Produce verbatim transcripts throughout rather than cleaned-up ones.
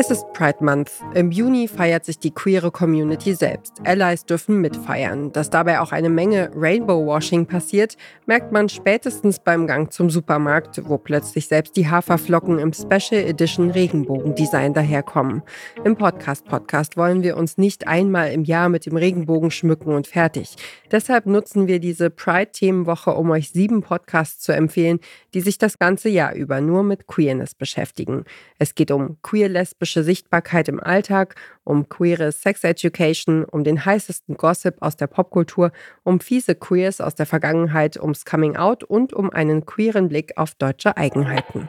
Es ist Pride Month. Im Juni feiert sich die queere Community selbst. Allies dürfen mitfeiern. Dass dabei auch eine Menge Rainbow-Washing passiert, merkt man spätestens beim Gang zum Supermarkt, wo plötzlich selbst die Haferflocken im Special Edition Regenbogendesign daherkommen. Im Podcast-Podcast wollen wir uns nicht einmal im Jahr mit dem Regenbogen schmücken und fertig. Deshalb nutzen wir diese Pride-Themenwoche, um euch sieben Podcasts zu empfehlen, die sich das ganze Jahr über nur mit Queerness beschäftigen. Es geht um queer-lesbische Sichtbarkeit im Alltag, um queere Sex-Education, um den heißesten Gossip aus der Popkultur, um fiese Queers aus der Vergangenheit, ums Coming-out und um einen queeren Blick auf deutsche Eigenheiten.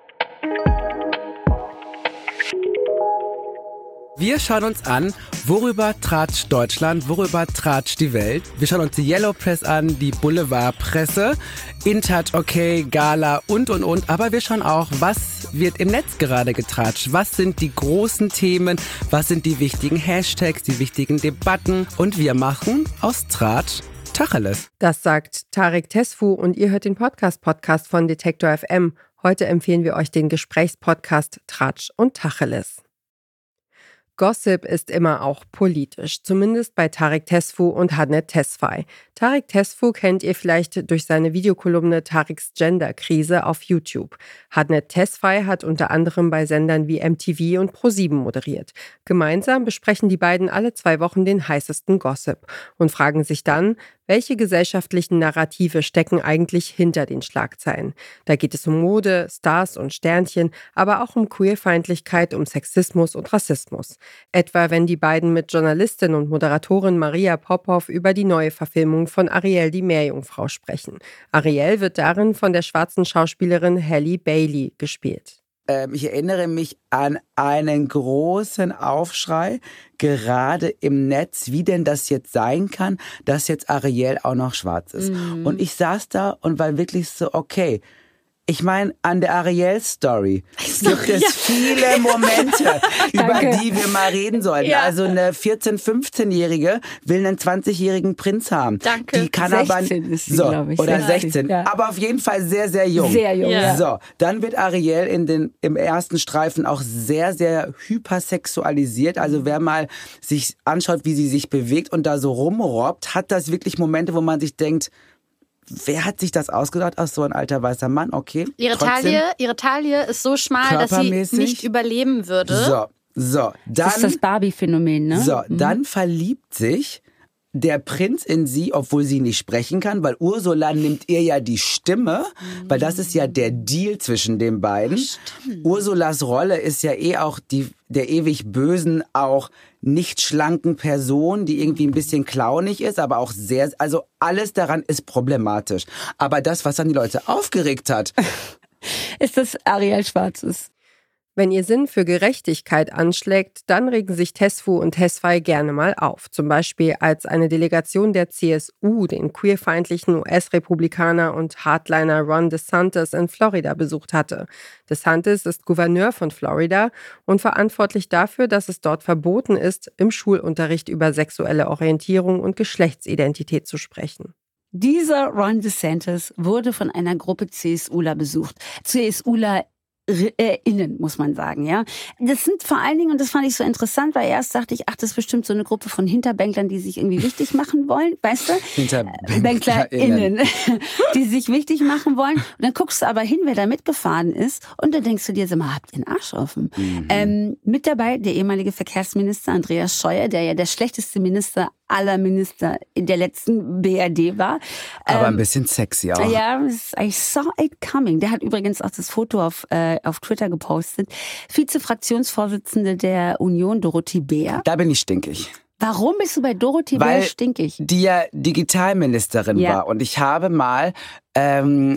Wir schauen uns an, worüber tratscht Deutschland, worüber tratscht die Welt. Wir schauen uns die Yellow Press an, die Boulevardpresse, InTouch, okay, Gala und, und, und. Aber wir schauen auch, was wird im Netz gerade getratscht. Was sind die großen Themen, was sind die wichtigen Hashtags, die wichtigen Debatten. Und wir machen aus Tratsch Tacheles. Das sagt Tarek Tesfu und ihr hört den Podcast-Podcast von Detektor F M. Heute empfehlen wir euch den Gesprächspodcast Tratsch und Tacheles. Gossip ist immer auch politisch, zumindest bei Tarek Tesfu und Hadnet Tesfay. Tarek Tesfu kennt ihr vielleicht durch seine Videokolumne Tareks Gender-Krise auf YouTube. Hadnet Tesfay hat unter anderem bei Sendern wie M T V und ProSieben moderiert. Gemeinsam besprechen die beiden alle zwei Wochen den heißesten Gossip und fragen sich dann, welche gesellschaftlichen Narrative stecken eigentlich hinter den Schlagzeilen? Da geht es um Mode, Stars und Sternchen, aber auch um Queerfeindlichkeit, um Sexismus und Rassismus. Etwa wenn die beiden mit Journalistin und Moderatorin Maria Popov über die neue Verfilmung von Ariel die Meerjungfrau sprechen. Ariel wird darin von der schwarzen Schauspielerin Halle Bailey gespielt. Ich erinnere mich an einen großen Aufschrei, gerade im Netz, wie denn das jetzt sein kann, dass jetzt Ariel auch noch schwarz ist. Mm. Und ich saß da und war wirklich so, okay, ich meine, an der Ariel-Story gibt es ja. viele Momente, über die wir mal reden sollten. Ja. Also eine vierzehn-, fünfzehnjährige will einen zwanzigjährigen Prinz haben. Danke. Die kann sechzehn aber ist sie, so, glaube ich. oder ja. sechzehn, ja. aber auf jeden Fall sehr, sehr jung. Sehr jung, ja. So, dann wird Ariel in den, im ersten Streifen auch sehr, sehr hypersexualisiert. Also wer mal sich anschaut, wie sie sich bewegt und da so rumrobbt, hat das wirklich Momente, wo man sich denkt, wer hat sich das ausgedacht? Ach, so ein alter weißer Mann, okay. Ihre Taille, ihre Taille ist so schmal, dass sie nicht überleben würde. So, so. Dann, das ist das Barbie-Phänomen, ne? So, mhm. dann verliebt sich der Prinz in sie, obwohl sie nicht sprechen kann, weil Ursula nimmt ihr ja die Stimme, mhm. weil das ist ja der Deal zwischen den beiden. Stimmt. Ursulas Rolle ist ja eh auch die der ewig bösen, auch nicht schlanken Person, die irgendwie ein bisschen clownig ist, aber auch sehr, also alles daran ist problematisch. Aber das, was dann die Leute aufgeregt hat, ist, dass Ariel schwarz ist. Wenn ihr Sinn für Gerechtigkeit anschlägt, dann regen sich Tesfu und Tesfay gerne mal auf. Zum Beispiel, als eine Delegation der C S U den queerfeindlichen U S-Republikaner und Hardliner Ron DeSantis in Florida besucht hatte. DeSantis ist Gouverneur von Florida und verantwortlich dafür, dass es dort verboten ist, im Schulunterricht über sexuelle Orientierung und Geschlechtsidentität zu sprechen. Dieser Ron DeSantis wurde von einer Gruppe CSUler besucht. CSUler Äh, innen, muss man sagen, ja. Das sind vor allen Dingen, und das fand ich so interessant, weil erst dachte ich, ach, das ist bestimmt so eine Gruppe von Hinterbänklern, die sich irgendwie wichtig machen wollen, weißt du? HinterbänklerInnen, die sich wichtig machen wollen. Und dann guckst du aber hin, wer da mitgefahren ist, und dann denkst du dir, sag mal, habt ihr den Arsch offen? Mhm. Ähm, mit dabei der ehemalige Verkehrsminister Andreas Scheuer, der ja der schlechteste Minister aller Minister in der letzten B R D war. Aber ähm, ein bisschen sexy auch. Ja, I saw it coming. Der hat übrigens auch das Foto auf, äh, auf Twitter gepostet. Vize-Fraktionsvorsitzende der Union, Dorothee Bär. Da bin ich stinkig. Warum bist du bei Dorothee Weil Bär stinkig? Die ja Digitalministerin ja. war. Und ich habe mal ähm,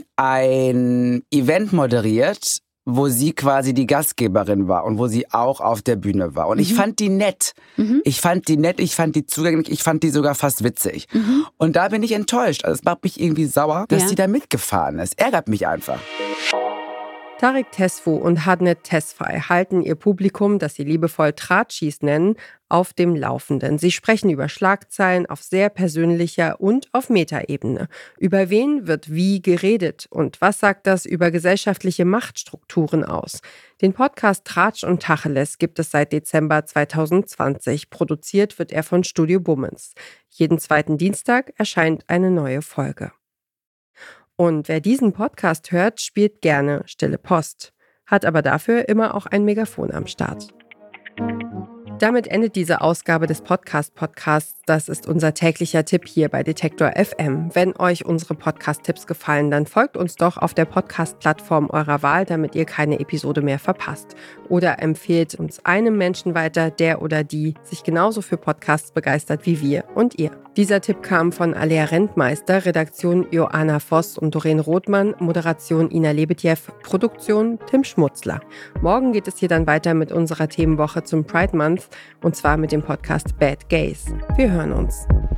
ein Event moderiert, wo sie quasi die Gastgeberin war und wo sie auch auf der Bühne war. Und mhm. ich fand die nett. Mhm. Ich fand die nett, ich fand die zugänglich, ich fand die sogar fast witzig. Mhm. Und da bin ich enttäuscht. Also es macht mich irgendwie sauer, dass ja. sie da mitgefahren ist. Ärgert mich einfach. Tarek Tesfu und Hadnet Tesfay halten ihr Publikum, das sie liebevoll Tratschis nennen, auf dem Laufenden. Sie sprechen über Schlagzeilen auf sehr persönlicher und auf Metaebene. Über wen wird wie geredet und was sagt das über gesellschaftliche Machtstrukturen aus? Den Podcast Tratsch und Tacheles gibt es seit Dezember zwanzig zwanzig. Produziert wird er von Studio Bummens. Jeden zweiten Dienstag erscheint eine neue Folge. Und wer diesen Podcast hört, spielt gerne Stille Post, hat aber dafür immer auch ein Megafon am Start. Damit endet diese Ausgabe des Podcast-Podcasts. Das ist unser täglicher Tipp hier bei Detektor F M. Wenn euch unsere Podcast-Tipps gefallen, dann folgt uns doch auf der Podcast-Plattform eurer Wahl, damit ihr keine Episode mehr verpasst. Oder empfehlt uns einem Menschen weiter, der oder die sich genauso für Podcasts begeistert wie wir und ihr. Dieser Tipp kam von Alea Rentmeister, Redaktion Joanna Voss und Doreen Rothmann, Moderation Ina Lebetjew, Produktion Tim Schmutzler. Morgen geht es hier dann weiter mit unserer Themenwoche zum Pride Month und zwar mit dem Podcast Bad Gays. Wir hören uns.